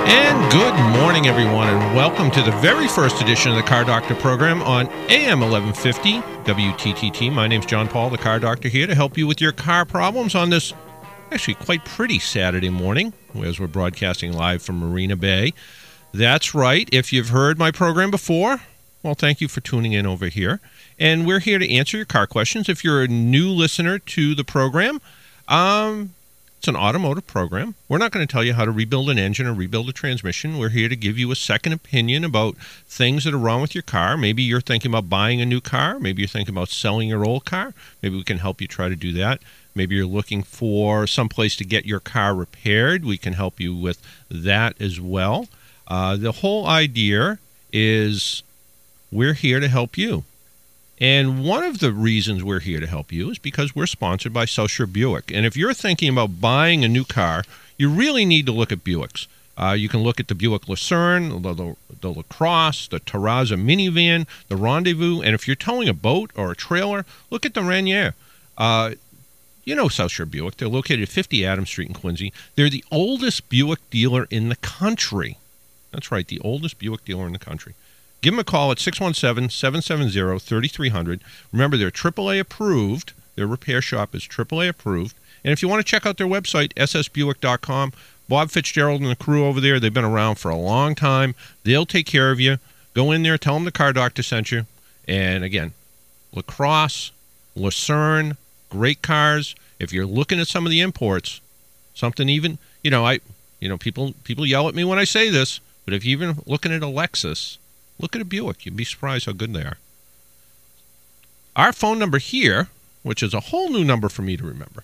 And good morning, everyone, and welcome to the very first edition of the Car Doctor program on AM 1150 WTTT. My name's John Paul, the Car Doctor, here to help you with your car problems on this actually quite pretty Saturday morning, as we're broadcasting live from Marina Bay. That's right. If you've heard my program before, well, thank you for tuning in over here. And we're here to answer your car questions. If you're a new listener to the program, it's an automotive program. We're not going to tell you how to rebuild an engine or rebuild a transmission. We're here to give you a second opinion about things that are wrong with your car. Maybe you're thinking about buying a new car. Maybe you're thinking about selling your old car. Maybe we can help you try to do that. Maybe you're looking for some place to get your car repaired. We can help you with that as well. The whole idea is we're here to help you. And one of the reasons we're here to help you is because we're sponsored by Southshore Buick. And if you're thinking about buying a new car, you really need to look at Buicks. You can look at the Buick Lucerne, the LaCrosse, the Terrazza minivan, the Rendezvous. And if you're towing a boat or a trailer, look at the Rainier. You know Southshore Buick. They're located at 50 Adams Street in Quincy. They're the oldest Buick dealer in the country. That's right, the oldest Buick dealer in the country. Give them a call at 617-770-3300. Remember, they're AAA approved. Their repair shop is AAA approved. And if you want to check out their website, ssbuick.com, Bob Fitzgerald and the crew over there, they've been around for a long time. They'll take care of you. Go in there, tell them the Car Doctor sent you. And again, LaCrosse, Lucerne, great cars. If you're looking at some of the imports, something even, people yell at me when I say this, but if you're even looking at a Lexus, look at a Buick. You'd be surprised how good they are. Our phone number here, which is a whole new number for me to remember,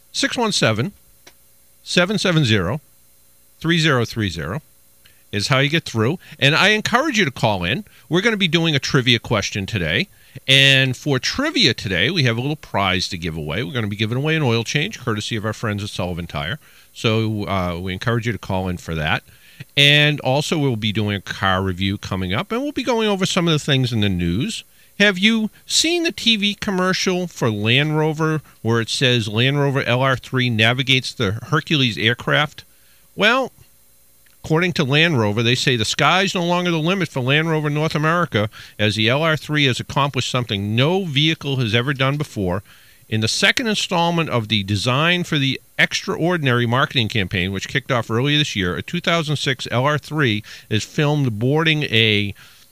617-770-3030 is how you get through. And I encourage you to call in. We're going to be doing a trivia question today. And for trivia today, we have a little prize to give away. We're going to be giving away an oil change, courtesy of our friends at Sullivan Tire. So we encourage you to call in for that. And also, we'll be doing a car review coming up, and we'll be going over some of the things in the news. Have you seen the TV commercial for Land Rover where it says Land Rover LR3 navigates the Hercules aircraft? Well, according to Land Rover, they say the sky's no longer the limit for Land Rover North America, as the LR3 has accomplished something no vehicle has ever done before. In the second installment of the Design for the Extraordinary marketing campaign, which kicked off earlier this year, a 2006 LR3 is filmed boarding a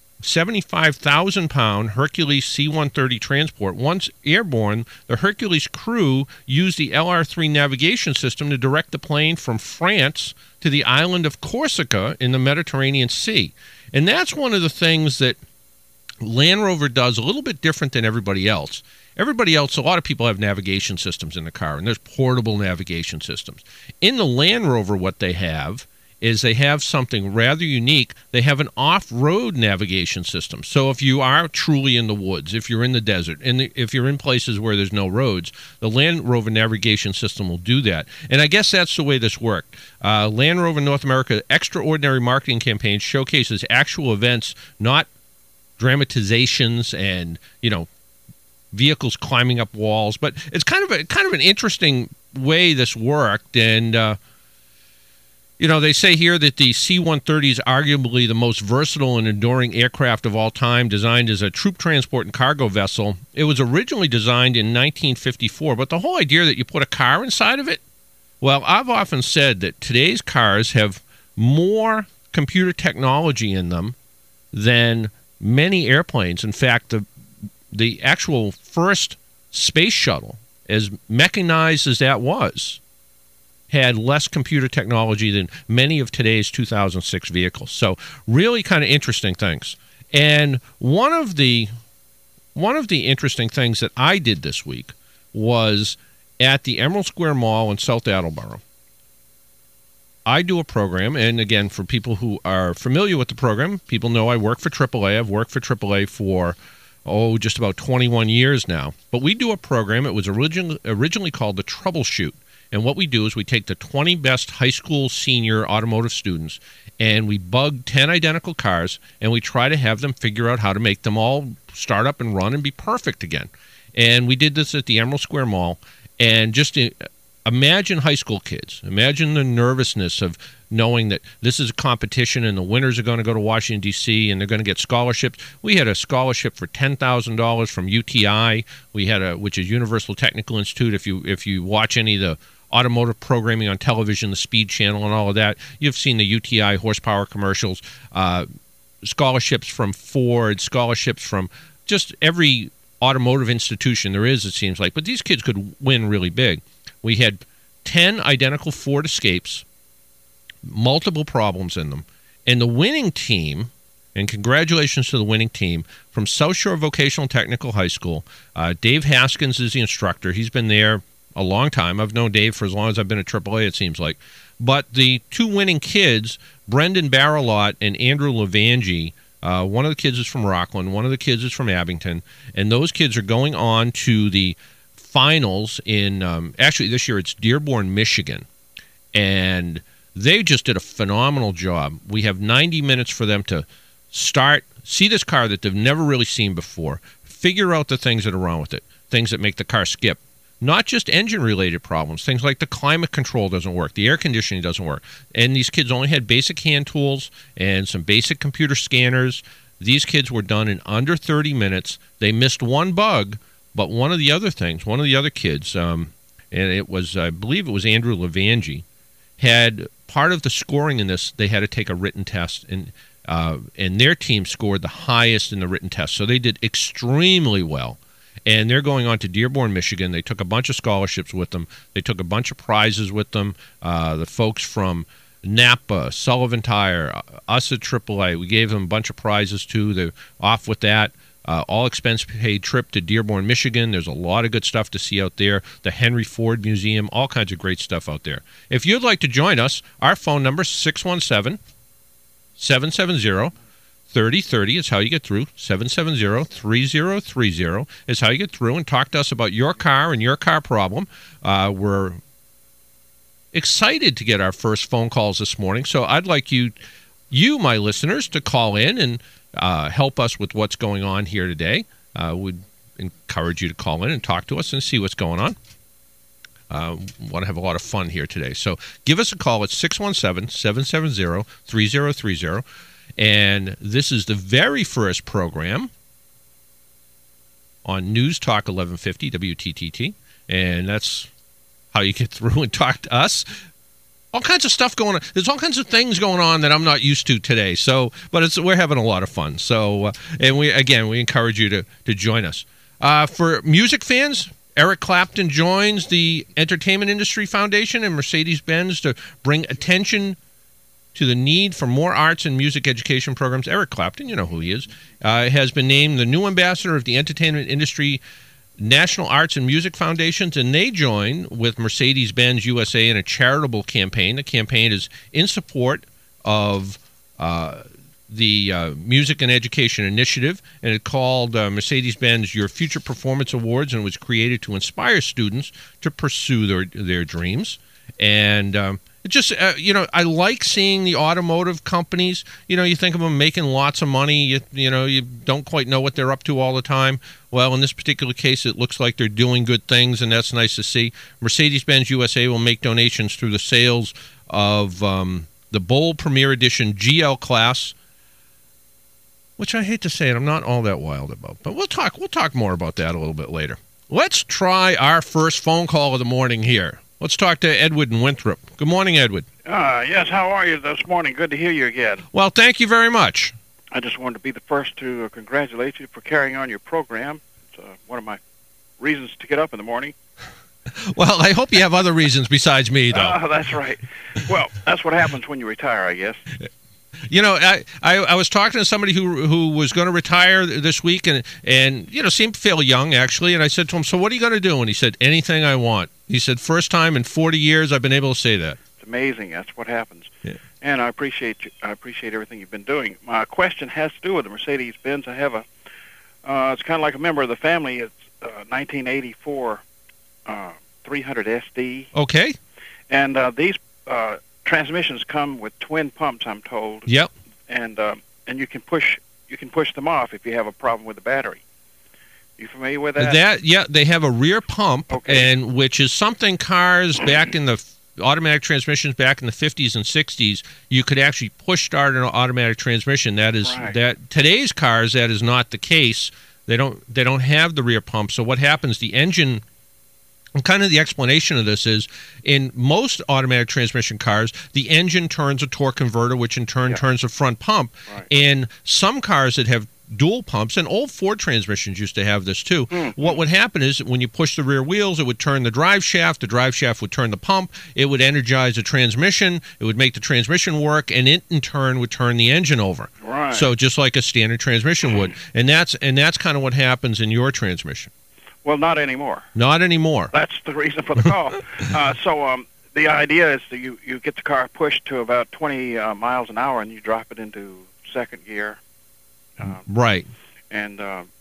75,000-pound Hercules C-130 transport. Once airborne, the Hercules crew used the LR3 navigation system to direct the plane from France to the island of Corsica in the Mediterranean Sea. And that's one of the things that Land Rover does a little bit different than everybody else. Everybody else, a lot of people have navigation systems in the car, and there's portable navigation systems. In the Land Rover, what they have is they have something rather unique. They have an off-road navigation system. So if you are truly in the woods, if you're in the desert, and if you're in places where there's no roads, the Land Rover navigation system will do that. And I guess that's the way this worked. Land Rover North America Extraordinary marketing campaign showcases actual events, not dramatizations and, vehicles climbing up walls. But it's kind of an interesting way this worked. And, they say here that the C-130 is arguably the most versatile and enduring aircraft of all time, designed as a troop transport and cargo vessel. It was originally designed in 1954, but the whole idea that you put a car inside of it, well, I've often said that today's cars have more computer technology in them than many airplanes. In fact, the actual first space shuttle, as mechanized as that was, had less computer technology than many of today's 2006 vehicles. So really kind of interesting things. And one of the interesting things that I did this week was at the Emerald Square Mall in South Attleboro. I do a program, and again, for people who are familiar with the program, people know I work for AAA. I've worked for AAA for just about 21 years now. But we do a program. It was originally called the Troubleshoot. And what we do is we take the 20 best high school senior automotive students, and we bug 10 identical cars, and we try to have them figure out how to make them all start up and run and be perfect again. And we did this at the Emerald Square Mall. And just imagine high school kids. Imagine the nervousness of knowing that this is a competition and the winners are going to go to Washington, D.C., and they're going to get scholarships. We had a scholarship for $10,000 from UTI. We had which is Universal Technical Institute. If you watch any of the automotive programming on television, the Speed Channel and all of that, you've seen the UTI horsepower commercials, scholarships from Ford, scholarships from just every automotive institution there is, it seems like. But these kids could win really big. We had 10 identical Ford Escapes, multiple problems in them. And the winning team, and congratulations to the winning team, from South Shore Vocational Technical High School, Dave Haskins is the instructor. He's been there a long time. I've known Dave for as long as I've been at AAA, it seems like. But the two winning kids, Brendan Barrelot and Andrew Levangie, one of the kids is from Rockland, one of the kids is from Abington, and those kids are going on to the finals in, actually this year it's Dearborn, Michigan, and they just did a phenomenal job. We have 90 minutes for them to see this car that they've never really seen before, figure out the things that are wrong with it, things that make the car skip. Not just engine-related problems, things like the climate control doesn't work, the air conditioning doesn't work. And these kids only had basic hand tools and some basic computer scanners. These kids were done in under 30 minutes. They missed one bug, but one of the other kids, and it was, I believe it was Andrew Levangie, had part of the scoring in this, they had to take a written test, and their team scored the highest in the written test. So they did extremely well. And they're going on to Dearborn, Michigan. They took a bunch of scholarships with them. They took a bunch of prizes with them. The folks from Napa, Sullivan Tire, us at AAA, we gave them a bunch of prizes too. They're off with that. All expense paid trip to Dearborn, Michigan. There's a lot of good stuff to see out there. The Henry Ford Museum, all kinds of great stuff out there. If you'd like to join us, our phone number is 617-770-3030 is how you get through. 770-3030 is how you get through and talk to us about your car and your car problem. We're excited to get our first phone calls this morning, so I'd like you, my listeners, to call in and help us with what's going on here today. We'd encourage you to call in and talk to us and see what's going on. Want to have a lot of fun here today. So give us a call at 617-770-3030. And this is the very first program on News Talk 1150 WTTT. And that's how you get through and talk to us. All kinds of stuff going on. There's all kinds of things going on that I'm not used to today. So, but we're having a lot of fun. So, and we encourage you to join us. For music fans, Eric Clapton joins the Entertainment Industry Foundation and Mercedes-Benz to bring attention to the need for more arts and music education programs. Eric Clapton, you know who he is, has been named the new ambassador of the Entertainment Industry National Arts and Music Foundations, and they join with Mercedes-Benz USA in a charitable campaign. The campaign is in support of the Music and Education Initiative, and it's called Mercedes-Benz Your Future Performance Awards, and was created to inspire students to pursue their dreams. And it just, I like seeing the automotive companies. You think of them making lots of money. You don't quite know what they're up to all the time. Well, in this particular case, it looks like they're doing good things, and that's nice to see. Mercedes-Benz USA will make donations through the sales of the Bowl Premier Edition GL class, which I hate to say it, I'm not all that wild about. But we'll talk more about that a little bit later. Let's try our first phone call of the morning here. Let's talk to Edward in Winthrop. Good morning, Edward. Yes, how are you this morning? Good to hear you again. Well, thank you very much. I just wanted to be the first to congratulate you for carrying on your program. It's one of my reasons to get up in the morning. Well, I hope you have other reasons besides me, though. That's right. Well, that's what happens when you retire, I guess. I was talking to somebody who was going to retire this week and seemed fairly young, actually, and I said to him, so what are you going to do? And he said, anything I want. He said, first time in 40 years I've been able to say that. It's amazing. That's what happens. Yeah. And I appreciate everything you've been doing. My question has to do with the Mercedes-Benz. I have it's kind of like a member of the family. It's 1984 300 SD. Okay. And these transmissions come with twin pumps, I'm told. Yep. And you can push them off if you have a problem with the battery. You familiar with that? Yeah, they have a rear pump, Okay. and which is something cars back in the automatic transmissions back in the 50s and 60s, you could actually push start an automatic transmission. That is Right. that today's cars, that is not the case. They don't have the rear pump. So what happens? The engine. And kind of the explanation of this is, in most automatic transmission cars, the engine turns a torque converter, which in turn turns a front pump. Right. In some cars that have dual pumps, and old Ford transmissions used to have this too, what would happen is when you push the rear wheels, it would turn the drive shaft would turn the pump, it would energize the transmission, it would make the transmission work, and it in turn would turn the engine over. Right. So just like a standard transmission would. And that's kind of what happens in your transmission. Well, not anymore. Not anymore. That's the reason for the call. So the idea is that you get the car pushed to about 20 miles an hour, and you drop it into second gear. Right. And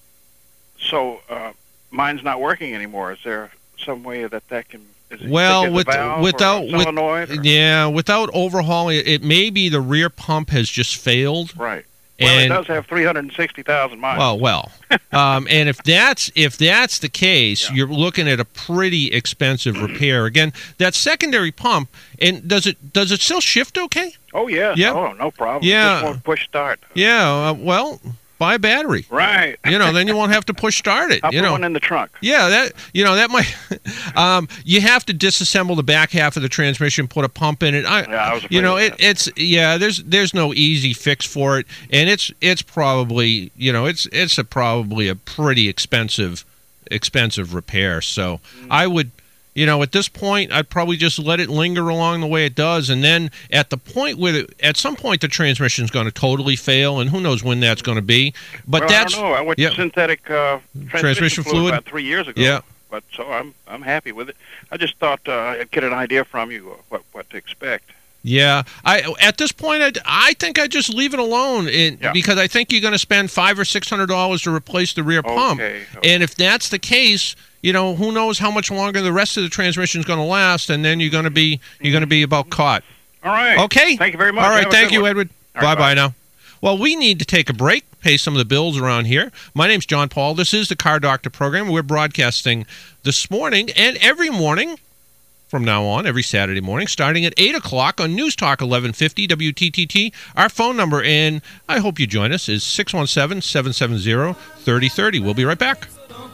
so mine's not working anymore. Is there some way that can? Is it, Well, is it a valve without or a solenoid or? yeah, without overhauling it, it may be the rear pump has just failed. Right. Well, And it does have 360,000 miles. well, and if that's the case, you're looking at a pretty expensive repair. Again, that secondary pump, and does it still shift okay? Oh yeah. Yeah. Oh, no problem. Yeah. Just won't push start. Yeah. Well, buy a battery. Right. Then you won't have to push start it. I'll put one in the trunk. Yeah, that might. You have to disassemble the back half of the transmission, put a pump in it. I was afraid of that. There's no easy fix for it, and it's probably probably a pretty expensive repair. So I would. At this point, I'd probably just let it linger along the way it does, and then at some point the transmission's going to totally fail, and who knows when that's going to be. But I don't know. I went to synthetic transmission fluid about 3 years ago. Yeah. But so I'm happy with it. I just thought I'd get an idea from you what to expect. Yeah, at this point, I think I'd just leave it alone, because I think you're going to spend $500 or $600 to replace the rear pump, and if that's the case, who knows how much longer the rest of the transmission is going to last, and then you're going to be about caught. All right. Okay. Thank you very much. All right. Thank you, Edward. Right, bye now. Well, we need to take a break, pay some of the bills around here. My name's John Paul. This is the Car Doctor program. We're broadcasting this morning and every morning from now on, every Saturday morning, starting at 8 o'clock on News Talk 1150 WTTT. Our phone number, and I hope you join us, is 617-770-3030. We'll be right back.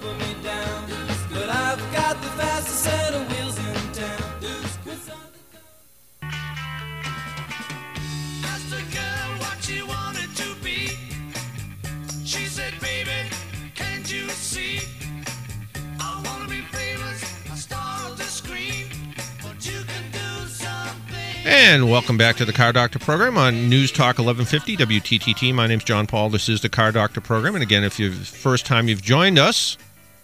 And welcome back to the Car Doctor program on News Talk 1150 WTTT. My name's John Paul. This is the Car Doctor program. And again, if you're the first time you've joined us,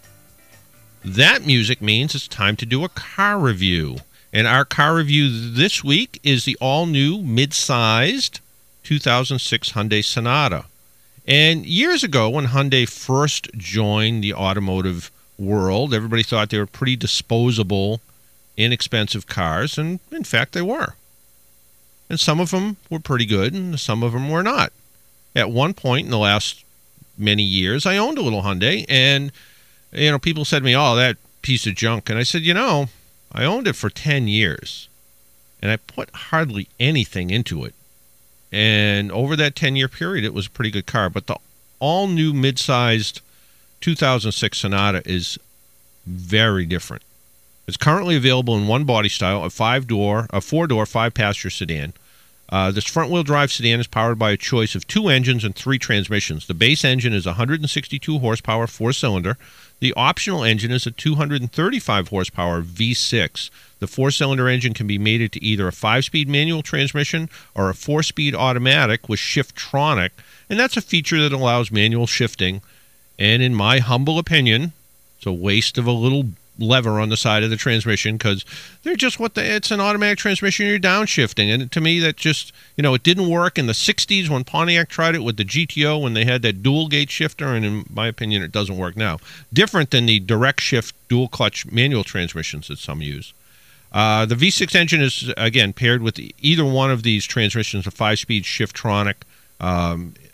that music means it's time to do a car review. And our car review this week is the all-new mid-sized 2006 Hyundai Sonata. And years ago, when Hyundai first joined the automotive world, everybody thought they were pretty disposable, inexpensive cars, and in fact they were. And some of them were pretty good, and some of them were not. At one point in the last many years, I owned a little Hyundai, and people said to me, "Oh, that piece of junk." And I said, I owned it for 10 years, and I put hardly anything into it. And over that 10-year period, it was a pretty good car. But the all-new mid-sized 2006 Sonata is very different. It's currently available in one body style, a four-door, 5-passenger sedan. This front-wheel drive sedan is powered by a choice of 2 engines and 3 transmissions. The base engine is 162 horsepower, 4-cylinder. The optional engine is a 235 horsepower V6. The 4-cylinder engine can be mated to either a 5-speed manual transmission or a 4-speed automatic with Shiftronic, and that's a feature that allows manual shifting. And in my humble opinion, it's a waste of a little lever on the side of the transmission, because they're just it's an automatic transmission, you're downshifting. And to me, that just, it didn't work in the 60s when Pontiac tried it with the GTO when they had that dual gate shifter, and in my opinion, it doesn't work now. Different than the direct shift dual clutch manual transmissions that some use. The V6 engine is, again, paired with either one of these transmissions, a 5-speed Shiftronic.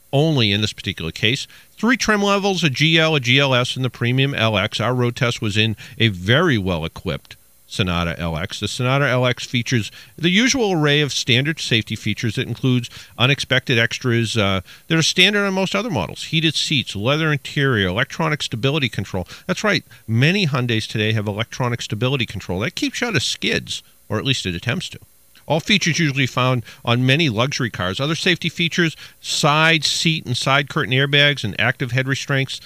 only in this particular case. 3 trim levels, a GL, a GLS, and the Premium LX. Our road test was in a very well-equipped Sonata LX. The Sonata LX features the usual array of standard safety features that includes unexpected extras that are standard on most other models. Heated seats, leather interior, electronic stability control. That's right, many Hyundais today have electronic stability control. That keeps you out of skids, or at least it attempts to. All features usually found on many luxury cars. Other safety features, side seat and side curtain airbags and active head restraints.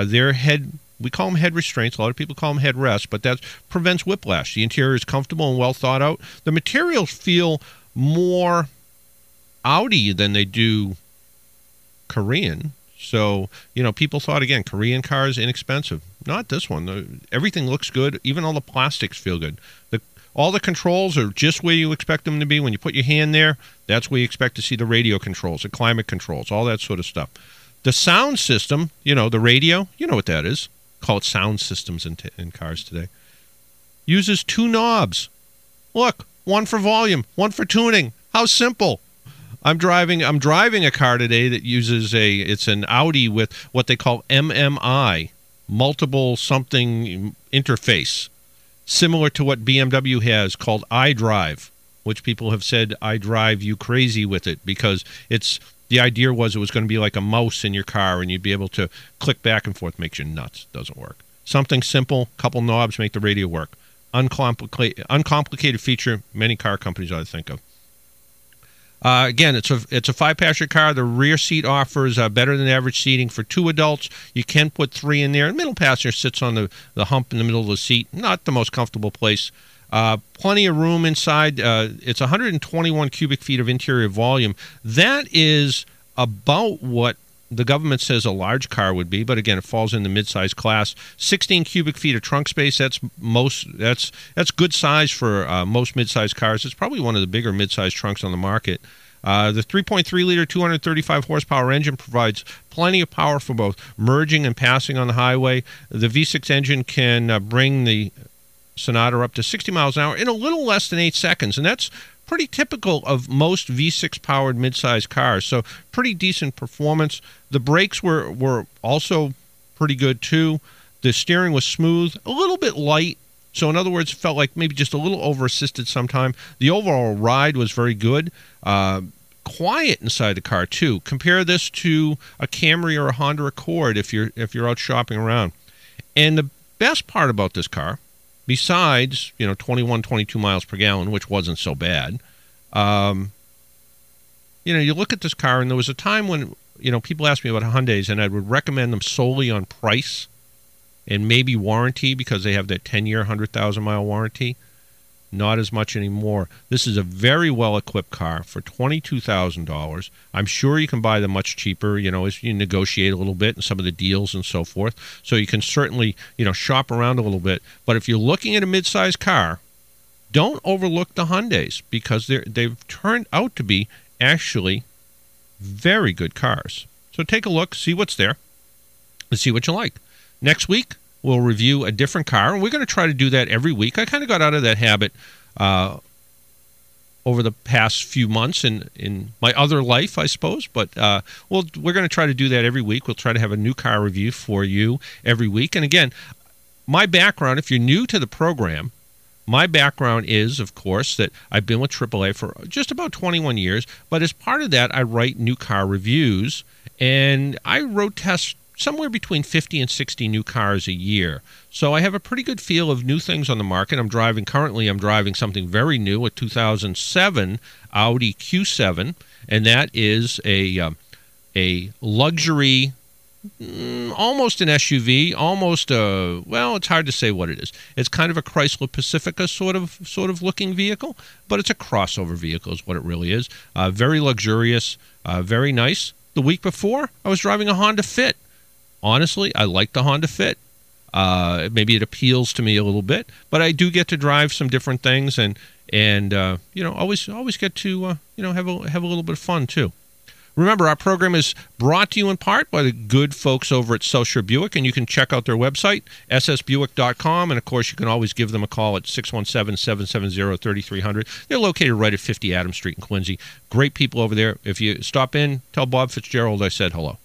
We call them head restraints. A lot of people call them headrests, but that prevents whiplash. The interior is comfortable and well thought out. The materials feel more Audi than they do Korean. So, people thought, again, Korean cars inexpensive. Not this one. Everything looks good. Even all the plastics feel good. All the controls are just where you expect them to be. When you put your hand there, that's where you expect to see the radio controls, the climate controls, all that sort of stuff. The sound system, the radio, you know what that is. Call it sound systems in cars today. Uses 2 knobs. Look, one for volume, one for tuning. How simple. I'm driving a car today that uses it's an Audi with what they call MMI, multiple something interface. Similar to what BMW has called iDrive, which people have said I drive you crazy with it because the idea was it was going to be like a mouse in your car and you'd be able to click back and forth. Makes you nuts. Doesn't work. Something simple, couple knobs make the radio work. Uncomplicated feature many car companies ought to think of. Again, it's a 5-passenger car. The rear seat offers better than average seating for 2 adults. You can put 3 in there. The middle passenger sits on the hump in the middle of the seat. Not the most comfortable place. Plenty of room inside. It's 121 cubic feet of interior volume. That is about what the government says a large car would be, but again, it falls in the mid-size class. 16 cubic feet of trunk space. That's good size for most mid-size cars. It's probably one of the bigger mid-size trunks on the market. The 3.3-liter, 235 horsepower engine provides plenty of power for both merging and passing on the highway. The V6 engine can bring the Sonata up to 60 miles an hour in a little less than 8 seconds, and that's pretty typical of most V6-powered midsize cars, so pretty decent performance. The brakes were also pretty good, too. The steering was smooth, a little bit light, so in other words, it felt like maybe just a little over-assisted sometime. The overall ride was very good. Quiet inside the car, too. Compare this to a Camry or a Honda Accord if you're out shopping around. And the best part about this car, besides, 21, 22 miles per gallon, which wasn't so bad, you look at this car, and there was a time when, people asked me about Hyundais, and I would recommend them solely on price and maybe warranty because they have that 10-year, 100,000-mile warranty. Not as much anymore. This is a very well-equipped car for $22,000. I'm sure you can buy them much cheaper, as you negotiate a little bit and some of the deals and so forth. So you can certainly, shop around a little bit. But if you're looking at a mid-sized car, don't overlook the Hyundais because they've turned out to be actually very good cars. So take a look, see what's there, and see what you like. Next week, we'll review a different car, and we're going to try to do that every week. I kind of got out of that habit over the past few months in my other life, I suppose. But we're going to try to do that every week. We'll try to have a new car review for you every week. And again, my background, if you're new to the program, my background is, of course, that I've been with AAA for just about 21 years. But as part of that, I write new car reviews, and I road test somewhere between 50 and 60 new cars a year. So I have a pretty good feel of new things on the market. Currently I'm driving something very new, a 2007 Audi Q7, and that is a luxury, almost an SUV, almost it's hard to say what it is. It's kind of a Chrysler Pacifica sort of looking vehicle, but it's a crossover vehicle is what it really is. Very luxurious, very nice. The week before, I was driving a Honda Fit. Honestly, I like the Honda Fit. Maybe it appeals to me a little bit, but I do get to drive some different things, and always get to have a little bit of fun too. Remember, our program is brought to you in part by the good folks over at South Shore Buick, and you can check out their website, ssbuick.com, and, of course, you can always give them a call at 617-770-3300. They're located right at 50 Adams Street in Quincy. Great people over there. If you stop in, tell Bob Fitzgerald I said hello.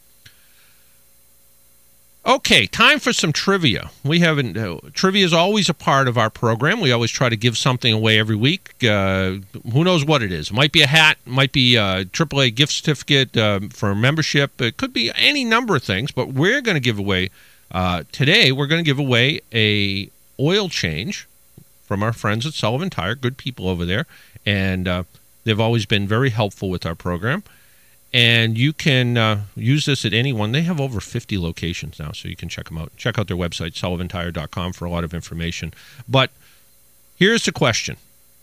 Okay, time for some trivia. Trivia is always a part of our program. We always try to give something away every week. Who knows what it is? It might be a hat, it might be a AAA gift certificate for membership. It could be any number of things, but we're going to give away, today, we're going to give away a oil change from our friends at Sullivan Tire, good people over there, and they've always been very helpful with our program. And you can use this at any one. They have over 50 locations now, so you can check them out. Check out their website, sullivantire.com, for a lot of information. But here's the question.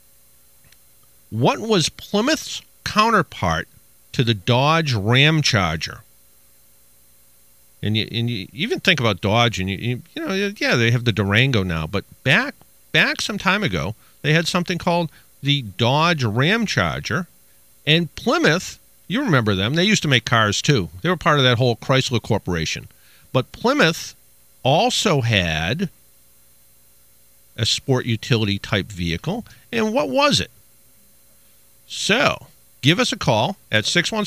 What was Plymouth's counterpart to the Dodge Ram Charger? And you even think about Dodge, and you know, yeah, they have the Durango now, but back some time ago, they had something called the Dodge Ram Charger, and Plymouth, you remember them. They used to make cars, too. They were part of that whole Chrysler Corporation. But Plymouth also had a sport utility type vehicle. And what was it? So, give us a call at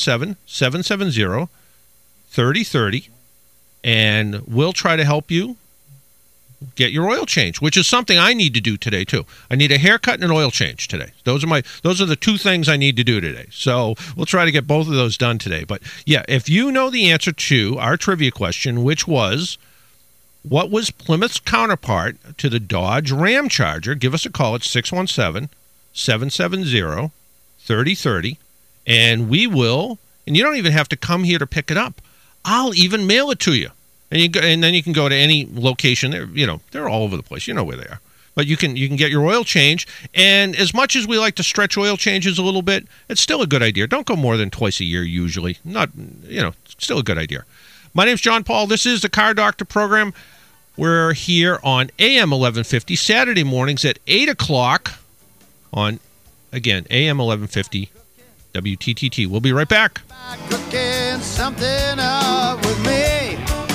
617-770-3030, and we'll try to help you get your oil change, which is something I need to do today too. I need a haircut and an oil change today. Those are the two things I need to do today. So we'll try to get both of those done today. But yeah, if you know the answer to our trivia question, which was, what was Plymouth's counterpart to the Dodge Ram Charger, give us a call at 617-770-3030, and we will, and you don't even have to come here to pick it up. I'll even mail it to you. And then you can go to any location. They're all over the place. You know where they are. But you can get your oil change. And as much as we like to stretch oil changes a little bit, it's still a good idea. Don't go more than twice a year usually. Still a good idea. My name's John Paul. This is the Car Doctor program. We're here on AM 1150 Saturday mornings at 8 o'clock on, again, AM 1150 WTTT. We'll be right back. Cooking something up with me.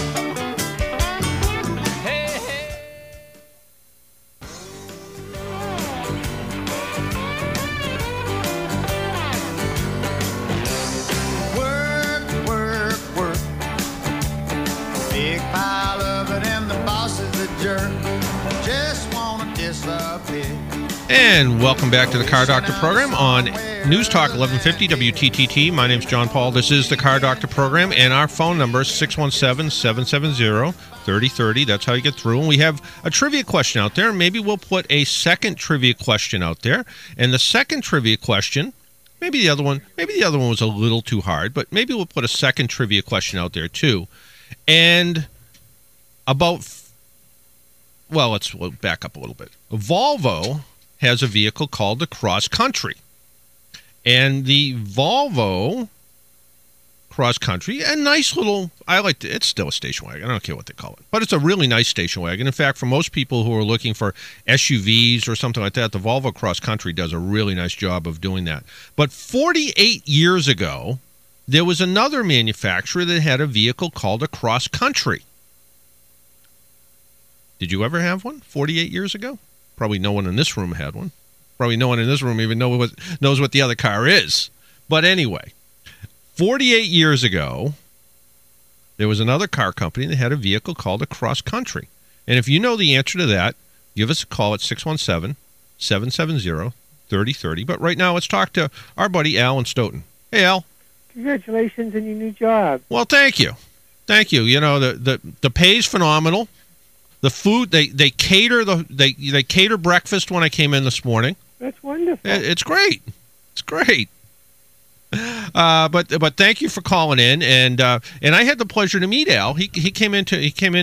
And welcome back to the Car Doctor program on News Talk 1150 WTTT. My name's John Paul. This is the Car Doctor program, and our phone number is 617-770-3030. That's how you get through. And we have a trivia question out there. Maybe we'll put a second trivia question out there. And the second trivia question, maybe the other one was a little too hard, but maybe we'll put a second trivia question out there too. And let's back up a little bit. Volvo has a vehicle called the Cross Country. And the Volvo Cross Country, a nice little, it's still a station wagon. I don't care what they call it. But it's a really nice station wagon. In fact, for most people who are looking for SUVs or something like that, the Volvo Cross Country does a really nice job of doing that. But 48 years ago, there was another manufacturer that had a vehicle called a Cross Country. Did you ever have one 48 years ago? Probably no one in this room had one. Probably no one in this room even knows what the other car is. But anyway, 48 years ago, there was another car company that had a vehicle called a Cross Country. And if you know the answer to that, give us a call at 617-770-3030. But right now, let's talk to our buddy Al in Stoughton. Hey, Al. Congratulations on your new job. Well, thank you. Thank you. You know, the pay's phenomenal. The food, they cater they cater breakfast when I came in this morning. That's wonderful. It's great. It's great. But thank you for calling in, and I had the pleasure to meet Al. He came into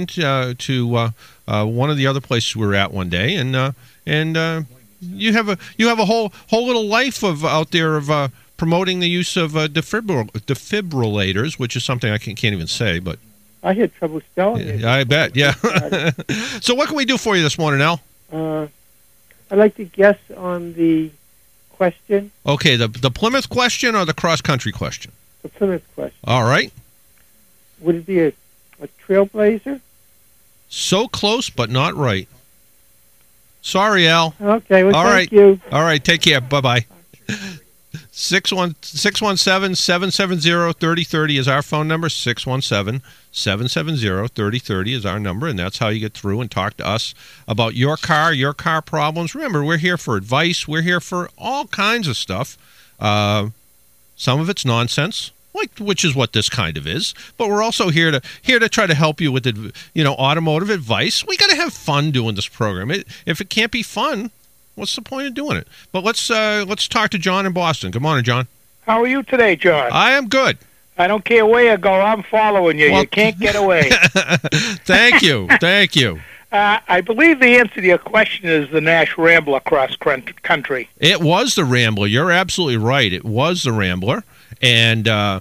one of the other places we were at one day, and you have a whole little life out there of promoting the use of defibrillators, which is something I can't even say, but. I had trouble spelling it. I bet, yeah. So what can we do for you this morning, Al? I'd like to guess on the question. Okay, the Plymouth question or the cross-country question? a Plymouth question. All right. Would it be a Trailblazer? So close, but not right. Sorry, Al. Okay, well, All thank right. you. All right, take care. Bye-bye. 617-770-3030 is our phone number. 617-770-3030 is our number, and that's how you get through and talk to us about your car problems. Remember, we're here for advice. We're here for all kinds of stuff. Some of it's nonsense, which is what this kind of is. But we're also here to try to help you with automotive advice. We got to have fun doing this program. If it can't be fun, what's the point of doing it? But let's talk to John in Boston. Good morning, John. How are you today, John? I am good. I don't care where you go. I'm following you. Well, you can't get away. Thank you. Thank you. I believe the answer to your question is the Nash Rambler cross country. It was the Rambler. You're absolutely right. It was the Rambler. And I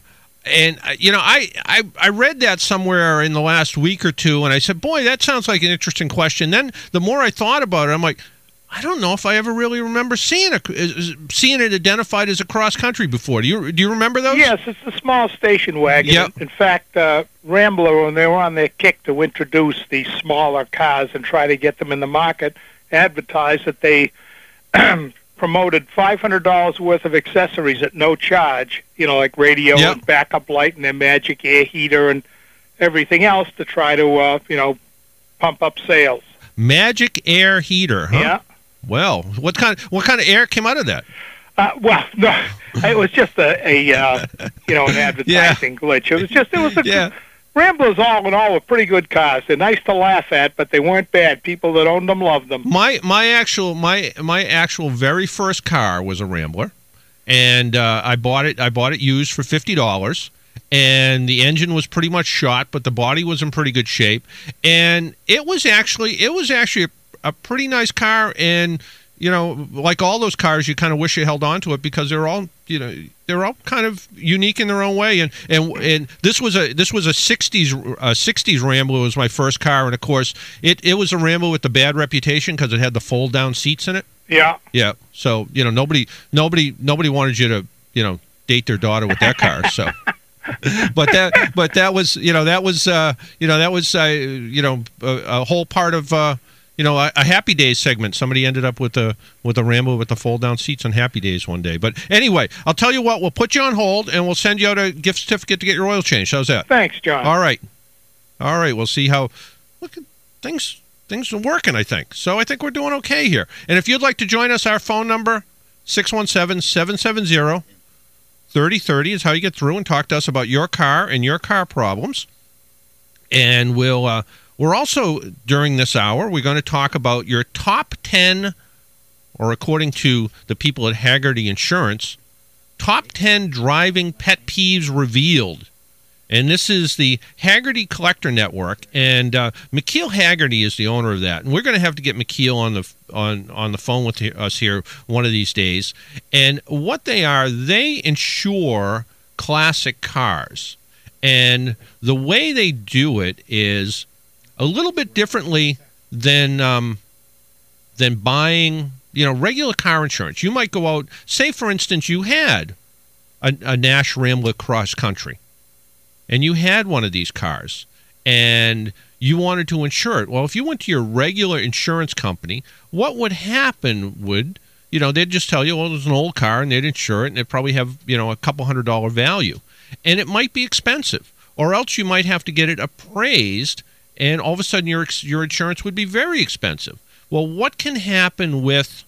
read that somewhere in the last week or two, and I said, boy, that sounds like an interesting question. Then the more I thought about it, I'm like, I don't know if I ever really remember seeing it identified as a cross country before. Do you remember those? Yes, it's a small station wagon. Yep. In fact, Rambler, when they were on their kick to introduce these smaller cars and try to get them in the market, advertised that they promoted $500 worth of accessories at no charge, like radio Yep. and backup light and their magic air heater and everything else to try to, pump up sales. Magic air heater, huh? Yeah. Well, what kind of air came out of that? Well, no, it was just an advertising glitch. Ramblers all in all were pretty good cars. They're nice to laugh at, but they weren't bad. People that owned them loved them. My actual very first car was a Rambler, and I bought it used for $50. And the engine was pretty much shot, but the body was in pretty good shape. And it was actually a pretty nice car. And like all those cars, you kind of wish you held on to it because they're all kind of unique in their own way. And this was a 60s Rambler was my first car, and of course it was a Rambler with the bad reputation because it had the fold down seats in it. Yeah. Yeah. So nobody wanted you to date their daughter with that car. So. But that was a whole part of a Happy Days segment. Somebody ended up with a Rambler with the fold down seats on Happy Days one day. But anyway, I'll tell you what, we'll put you on hold and we'll send you out a gift certificate to get your oil changed. How's that? Thanks, John. All right. We'll see how things are working, I think. So I think we're doing okay here. And if you'd like to join us, our phone number 617-770-3030 is how you get through and talk to us about your car and your car problems. And we're also, during this hour, we're going to talk about your top 10, or according to the people at Haggerty Insurance, top 10 driving pet peeves revealed. And this is the Haggerty Collector Network, and McKeel Haggerty is the owner of that. And we're going to have to get McKeel on the phone with us here one of these days. And what they are, they insure classic cars. And the way they do it is a little bit differently than buying, regular car insurance. You might go out, say for instance, you had a Nash Rambler Cross Country, and you had one of these cars, and you wanted to insure it. Well, if you went to your regular insurance company, what would happen would, they'd just tell you, well, there's an old car, and they'd insure it, and it'd probably have, a couple $100 value. And it might be expensive, or else you might have to get it appraised, and all of a sudden your insurance would be very expensive. Well, what can happen with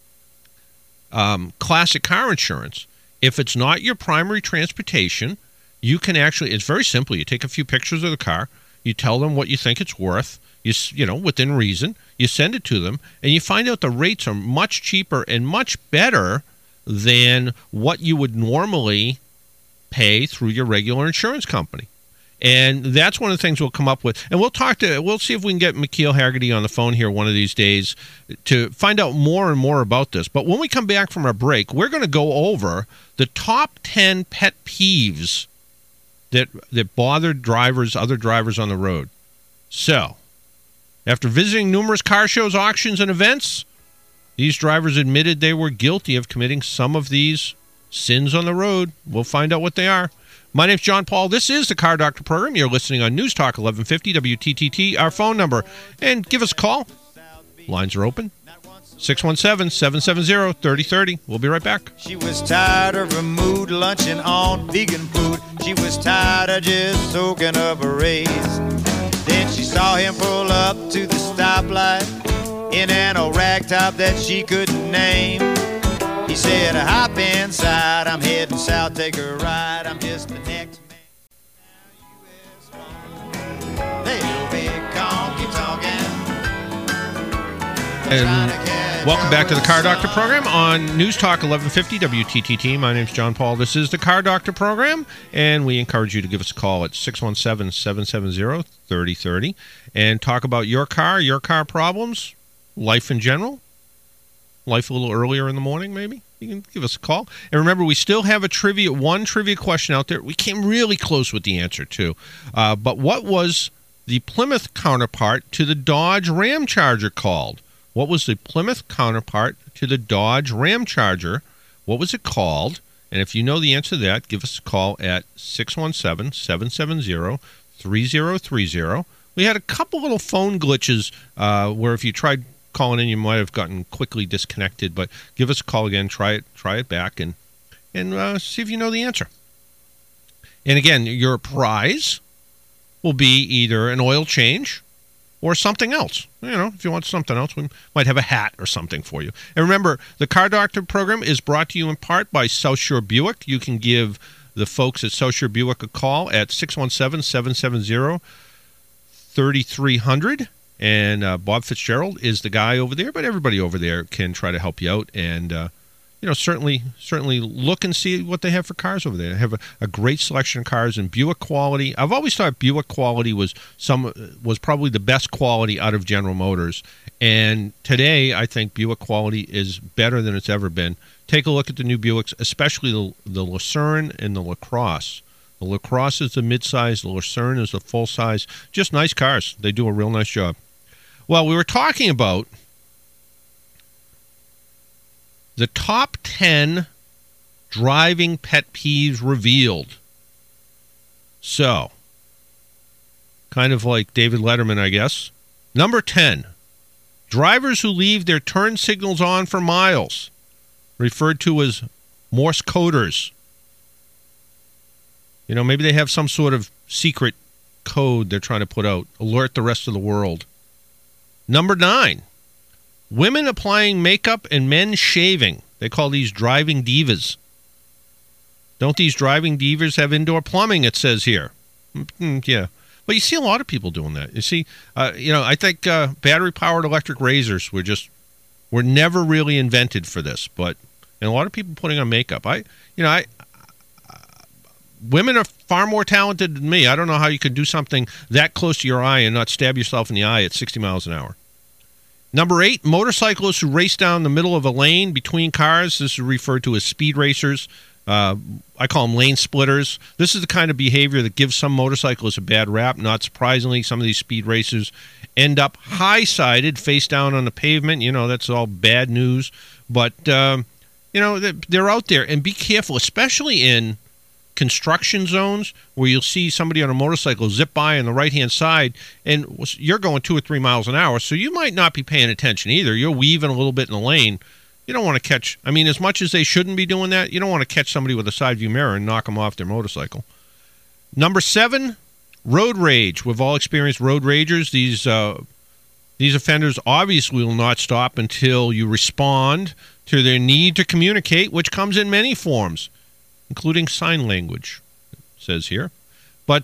classic car insurance? If it's not your primary transportation, you can actually, it's very simple. You take a few pictures of the car, you tell them what you think it's worth, within reason, you send it to them, and you find out the rates are much cheaper and much better than what you would normally pay through your regular insurance company. And that's one of the things we'll come up with. And we'll see if we can get McKeel Haggerty on the phone here one of these days to find out more and more about this. But when we come back from our break, we're going to go over the top 10 pet peeves that bother other drivers on the road. So, after visiting numerous car shows, auctions, and events, these drivers admitted they were guilty of committing some of these sins on the road. We'll find out what they are. My name's John Paul. This is the Car Doctor program. You're listening on News Talk 1150 WTTT. Our phone number, and give us a call. Lines are open. 617-770-3030. We'll be right back. She was tired of her mood lunching on vegan food. She was tired of just soaking up a raise. Then she saw him pull up to the stoplight in an old rag top that she couldn't name. He said, hop inside, I'm heading south, take a ride, I'm just the next man. They'll be honky-tonkin'. And welcome back to the Car Doctor program on News Talk 1150 WTTT. My name's John Paul. This is the Car Doctor program, and we encourage you to give us a call at 617-770-3030 and talk about your car problems, life in general, life a little earlier in the morning maybe. You can give us a call. And remember, we still have one trivia question out there. We came really close with the answer, too. But what was the Plymouth counterpart to the Dodge Ramcharger called? What was the Plymouth counterpart to the Dodge Ramcharger? What was it called? And if you know the answer to that, give us a call at 617-770-3030. We had a couple little phone glitches where if you tried calling in, you might have gotten quickly disconnected. But give us a call again. Try it back and see if you know the answer. And again, your prize will be either an oil change or something else. You know, if you want something else, we might have a hat or something for you. And remember, the Car Doctor program is brought to you in part by South Shore Buick. You can give the folks at South Shore Buick a call at 617-770-3300. And Bob Fitzgerald is the guy over there, but everybody over there can try to help you out. And, certainly look and see what they have for cars over there. They have a great selection of cars in Buick quality. I've always thought Buick quality was probably the best quality out of General Motors. And today, I think Buick quality is better than it's ever been. Take a look at the new Buicks, especially the Lucerne and the LaCrosse. The LaCrosse is the midsize. The Lucerne is the full size. Just nice cars. They do a real nice job. Well, we were talking about the top 10 driving pet peeves revealed. So, kind of like David Letterman, I guess. Number 10, drivers who leave their turn signals on for miles, referred to as Morse coders. You know, maybe they have some sort of secret code they're trying to put out, alert the rest of the world. Number 9, women applying makeup and men shaving. They call these driving divas. Don't these driving divas have indoor plumbing, it says here? Yeah. But you see a lot of people doing that. You see, I think battery-powered electric razors were never really invented for this. And a lot of people putting on makeup. Women are far more talented than me. I don't know how you could do something that close to your eye and not stab yourself in the eye at 60 miles an hour. Number 8, motorcyclists who race down the middle of a lane between cars. This is referred to as speed racers. I call them lane splitters. This is the kind of behavior that gives some motorcyclists a bad rap. Not surprisingly, some of these speed racers end up high-sided, face down on the pavement. You know, that's all bad news. But, they're out there. And be careful, especially in construction zones where you'll see somebody on a motorcycle zip by on the right-hand side, and you're going 2 or 3 miles an hour, so you might not be paying attention either. You're weaving a little bit in the lane. You don't want to catch, as much as they shouldn't be doing that, you don't want to catch somebody with a side view mirror and knock them off their motorcycle. Number 7, road rage. We've all experienced road ragers. These offenders obviously will not stop until you respond to their need to communicate, which comes in many forms, including sign language, it says here. But,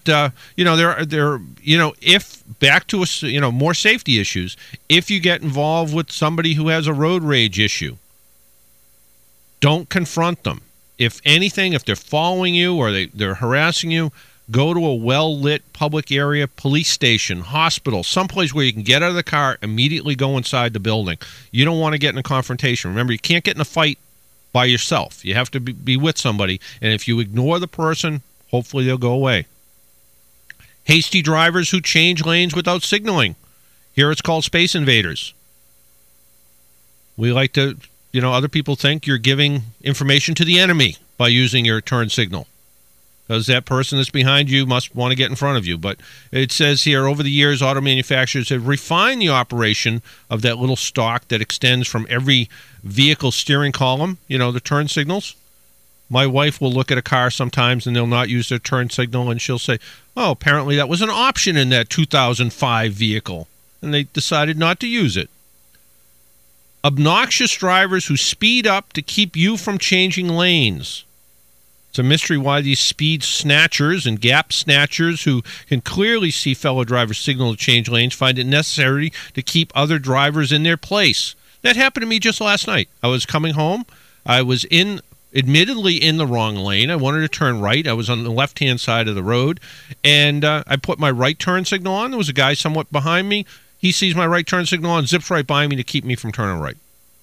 if back to more safety issues, if you get involved with somebody who has a road rage issue, don't confront them. If anything, if they're following you or they're harassing you, go to a well-lit public area, police station, hospital, someplace where you can get out of the car, immediately go inside the building. You don't want to get in a confrontation. Remember, you can't get in a fight by yourself. You have to be with somebody, and if you ignore the person, hopefully they'll go away. Hasty drivers who change lanes without signaling. Here it's called space invaders. We like to, other people think you're giving information to the enemy. by using your turn signal, because that person that's behind you must want to get in front of you. But it says here, over the years, auto manufacturers have refined the operation of that little stalk that extends from every vehicle steering column, the turn signals. My wife will look at a car sometimes and they'll not use their turn signal, and she'll say, oh, apparently that was an option in that 2005 vehicle, and they decided not to use it. Obnoxious drivers who speed up to keep you from changing lanes. It's a mystery why these speed snatchers and gap snatchers who can clearly see fellow drivers signal to change lanes find it necessary to keep other drivers in their place. That happened to me just last night. I was coming home. I was admittedly in the wrong lane. I wanted to turn right. I was on the left-hand side of the road, and I put my right turn signal on. There was a guy somewhat behind me. He sees my right turn signal on, zips right by me to keep me from turning right.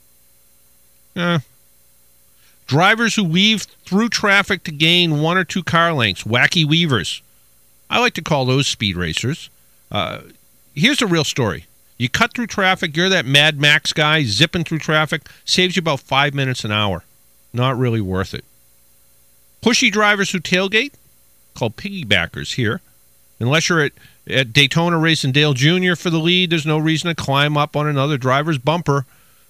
Drivers who weave through traffic to gain one or two car lengths, wacky weavers. I like to call those speed racers. Here's the real story. You cut through traffic, you're that Mad Max guy zipping through traffic, saves you about 5 minutes an hour. Not really worth it. Pushy drivers who tailgate, called piggybackers here. Unless you're at Daytona racing Dale Jr. for the lead, there's no reason to climb up on another driver's bumper.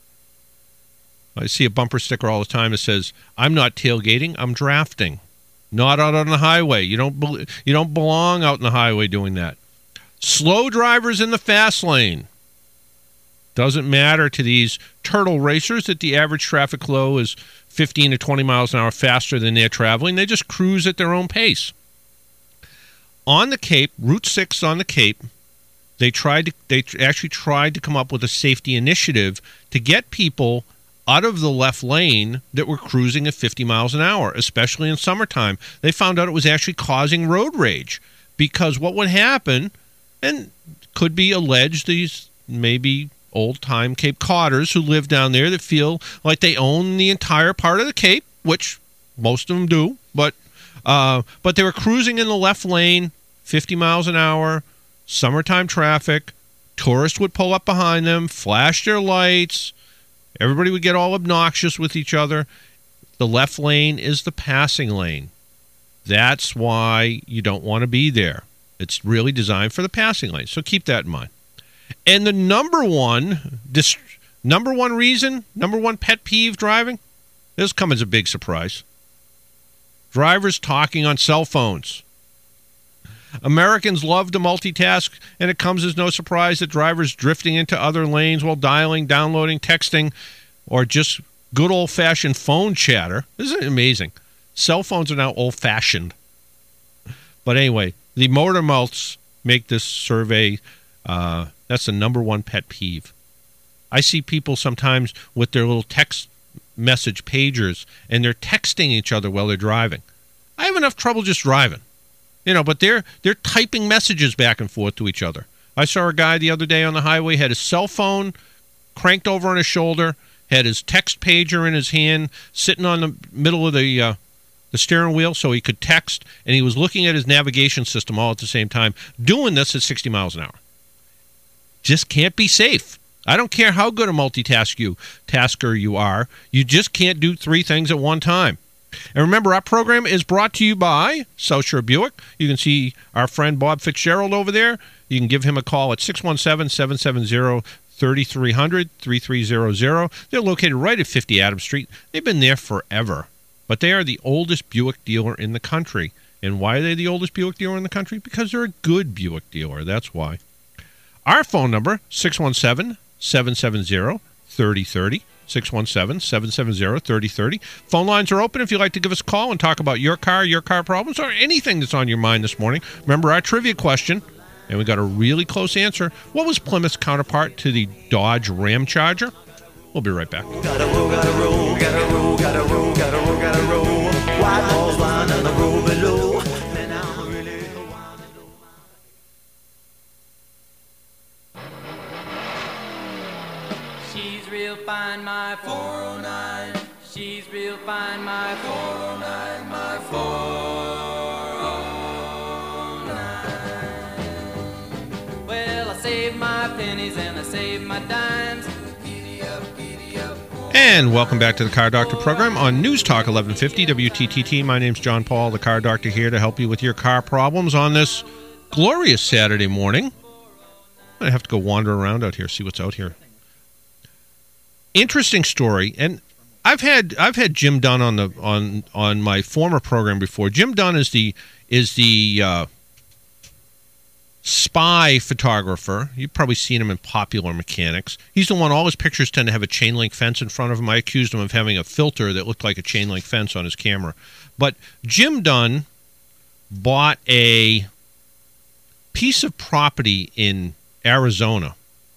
I see a bumper sticker all the time that says, I'm not tailgating, I'm drafting. Not out on the highway. You don't belong out in the highway doing that. Slow drivers in the fast lane. Doesn't matter to these turtle racers that the average traffic flow is 15 to 20 miles an hour faster than they're traveling. They just cruise at their own pace. On the Cape, Route 6 on the Cape, they actually tried to come up with a safety initiative to get people out of the left lane that were cruising at 50 miles an hour, especially in summertime. They found out it was actually causing road rage, because what would happen, and could be alleged, these maybe old-time Cape Codders who live down there that feel like they own the entire part of the Cape, which most of them do, but they were cruising in the left lane, 50 miles an hour, summertime traffic. Tourists would pull up behind them, flash their lights. Everybody would get all obnoxious with each other. The left lane is the passing lane. That's why you don't want to be there. It's really designed for the passing lane, so keep that in mind. And the number one reason, number one pet peeve driving, this comes as a big surprise. Drivers talking on cell phones. Americans love to multitask, and it comes as no surprise that drivers drifting into other lanes while dialing, downloading, texting, or just good old-fashioned phone chatter. Isn't it amazing? Cell phones are now old-fashioned. But anyway, the Motor Mouths make this survey. That's the number one pet peeve. I see people sometimes with their little text message pagers, and they're texting each other while they're driving. I have enough trouble just driving, but they're typing messages back and forth to each other. I saw a guy the other day on the highway, had his cell phone cranked over on his shoulder, had his text pager in his hand, sitting on the middle of the steering wheel so he could text, and he was looking at his navigation system all at the same time, doing this at 60 miles an hour. Just can't be safe. I don't care how good a multitasker you are. You just can't do three things at one time. And remember, our program is brought to you by South Shore Buick. You can see our friend Bob Fitzgerald over there. You can give him a call at 617-770-3300, 3300. They're located right at 50 Adams Street. They've been there forever. But they are the oldest Buick dealer in the country. And why are they the oldest Buick dealer in the country? Because they're a good Buick dealer. That's why. Our phone number, 617-770-3030. 617-770-3030. Phone lines are open if you'd like to give us a call and talk about your car problems, or anything that's on your mind this morning. Remember our trivia question, and we got a really close answer. What was Plymouth's counterpart to the Dodge Ram Charger? We'll be right back. Gotta roll, gotta roll, gotta roll, gotta roll, gotta roll, gotta roll. White balls lying on the road below. She's real fine, my 409. She's real fine, my 409, my 409. Well, I saved my pennies and I saved my dimes. Giddy up, 409. And welcome back to the Car Doctor program on News Talk 1150 WTTT. My name's John Paul, the Car Doctor, here to help you with your car problems on this glorious Saturday morning. I have to go wander around out here, see what's out here. Interesting story, and I've had Jim Dunn on my former program before. Jim Dunn is the spy photographer. You've probably seen him in Popular Mechanics. He's the one, all his pictures tend to have a chain link fence in front of him. I accused him of having a filter that looked like a chain link fence on his camera. But Jim Dunn bought a piece of property in Arizona.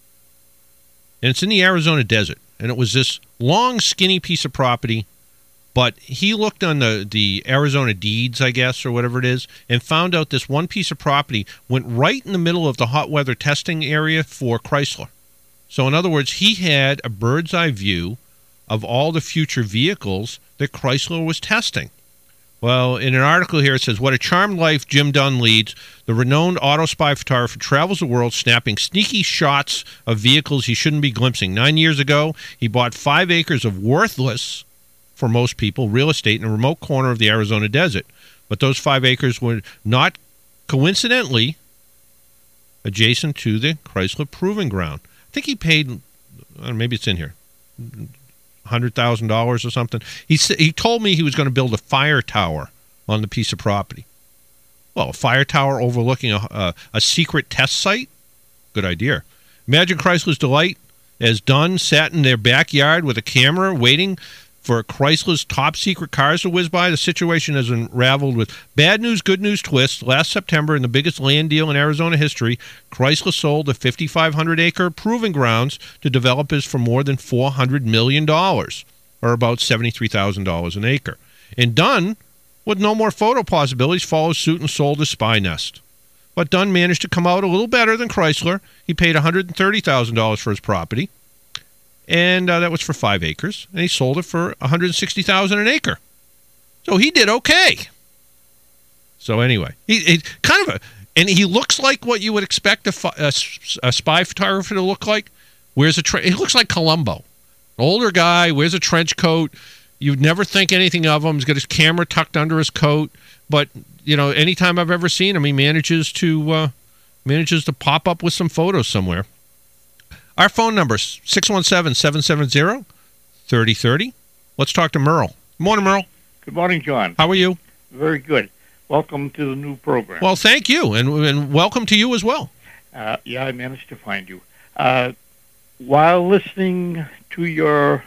And it's in the Arizona desert. And it was this long, skinny piece of property. But he looked on the Arizona deeds, I guess, or whatever it is, and found out this one piece of property went right in the middle of the hot weather testing area for Chrysler. So in other words, he had a bird's eye view of all the future vehicles that Chrysler was testing. Well, in an article here, it says, what a charmed life Jim Dunn leads. The renowned auto spy photographer travels the world snapping sneaky shots of vehicles he shouldn't be glimpsing. 9 years ago, he bought 5 acres of worthless, for most people, real estate in a remote corner of the Arizona desert. But those 5 acres were not coincidentally adjacent to the Chrysler Proving Ground. I think he paid, maybe it's in here, $100,000 or something. He told me he was going to build a fire tower on the piece of property. Well, a fire tower overlooking a secret test site? Good idea. Imagine Chrysler's delight as Dunn sat in their backyard with a camera waiting for Chrysler's top secret cars to whiz by. The situation has unraveled with bad news, good news twists. Last September, in the biggest land deal in Arizona history, Chrysler sold the 5,500-acre proving grounds to developers for more than $400 million, or about $73,000 an acre. And Dunn, with no more photo possibilities, followed suit and sold his spy nest. But Dunn managed to come out a little better than Chrysler. He paid $130,000 for his property. And that was for 5 acres, and he sold it for $160,000 an acre. So he did okay. So anyway, he kind of and he looks like what you would expect a spy photographer to look like. He looks like Columbo, older guy, wears a trench coat. You'd never think anything of him. He's got his camera tucked under his coat, but anytime I've ever seen him, he manages to pop up with some photos somewhere. Our phone number is 617-770-3030. Let's talk to Merle. Good morning, Merle. Good morning, John. How are you? Very good. Welcome to the new program. Well, thank you, and welcome to you as well. Yeah, I managed to find you. While listening to your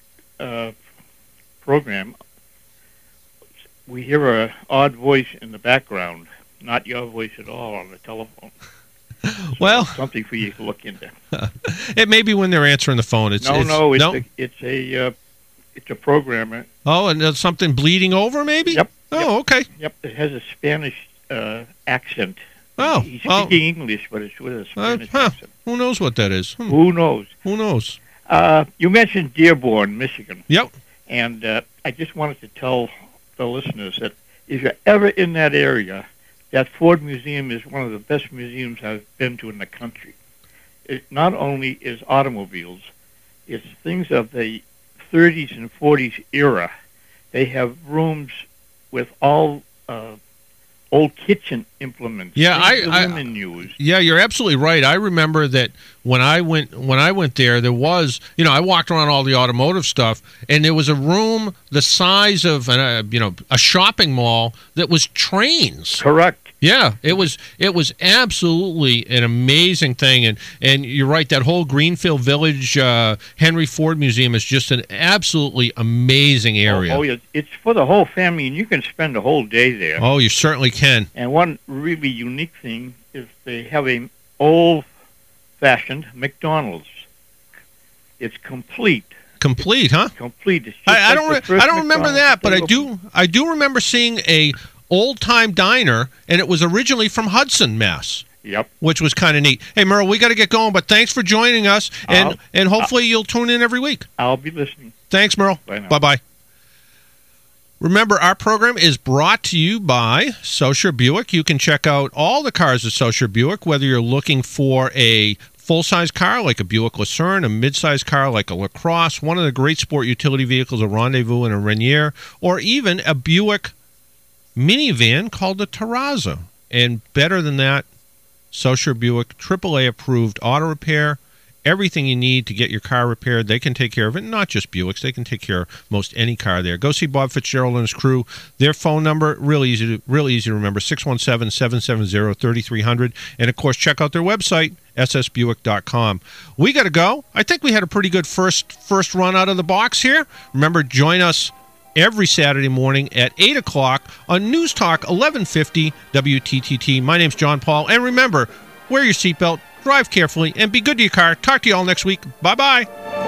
program, we hear an odd voice in the background, not your voice at all on the telephone. So well, something for you to look into. It may be when they're answering the phone. It's a programmer. Oh, and there's something bleeding over, maybe? Yep. Oh, okay. Yep, it has a Spanish accent. Oh, he's speaking English, but it's with a Spanish accent. Who knows what that is? Who knows? Who knows? You mentioned Dearborn, Michigan. Yep. And I just wanted to tell the listeners that if you're ever in that area, that Ford Museum is one of the best museums I've been to in the country. It not only is automobiles, it's things of the 30s and 40s era. They have rooms with all old kitchen implements. Yeah, women use. Yeah, you're absolutely right. I remember that when I went there was, I walked around all the automotive stuff, and there was a room the size of a shopping mall that was trains. Correct. Yeah, it was absolutely an amazing thing, and you're right. That whole Greenfield Village Henry Ford Museum is just an absolutely amazing area. Oh, yeah, it's for the whole family, and you can spend a whole day there. Oh, you certainly can. And one really unique thing is they have an old-fashioned McDonald's. It's complete. Complete, huh? Complete. It's I don't remember that, but I do remember seeing a old-time diner, and it was originally from Hudson, Mass. Yep. Which was kind of neat. Hey, Merle, we got to get going, but thanks for joining us, and hopefully you'll tune in every week. I'll be listening. Thanks, Merle. Bye now. Bye-bye. Remember, our program is brought to you by Socher Buick. You can check out all the cars at Socher Buick, whether you're looking for a full-size car like a Buick Lucerne, a mid-size car like a LaCrosse, one of the great sport utility vehicles, a Rendezvous and a Rainier, or even a Buick minivan called the Terrazza. And better than that, Saussure Buick, AAA approved auto repair, everything you need to get your car repaired. They can take care of it. Not just Buicks. They can take care of most any car there. Go see Bob Fitzgerald and his crew. Their phone number, really easy to remember, 617-770-3300. And, of course, check out their website, ssbuick.com. We got to go. I think we had a pretty good first run out of the box here. Remember, join us every Saturday morning at 8 o'clock on News Talk 1150 WTTT. My name's John Paul. And remember, wear your seatbelt, drive carefully, and be good to your car. Talk to you all next week. Bye-bye.